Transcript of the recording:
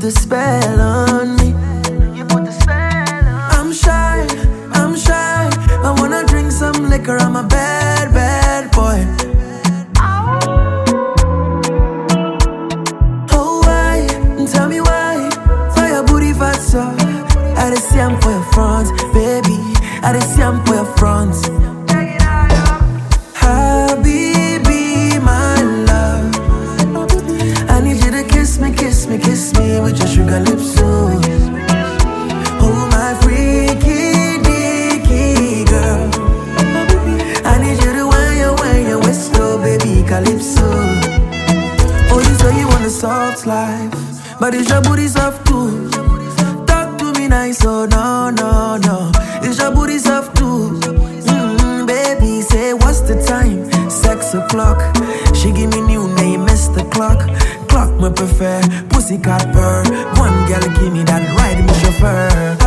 the spell on me. You put the spell on. I'm shy. I wanna drink some liquor. I'm a bad boy. Oh why? Tell me why? For your booty fat so I dey see am for your front, baby. I dey see am for your front. Habibi, my love, I need you to kiss me with your sugar lips, oh. Oh, my freaky, dicky girl, I need you to wind your waist, oh, baby, calypso. Oh, you say you want a soft life, but is your booty soft too? Talk to me nice, oh, no. Is your booty soft too? Baby, say what's the time? 6 o'clock. She give me new name, Mr. Clock. Clock me prefer, pussycat purr. One girl give me that ride, me chauffeur.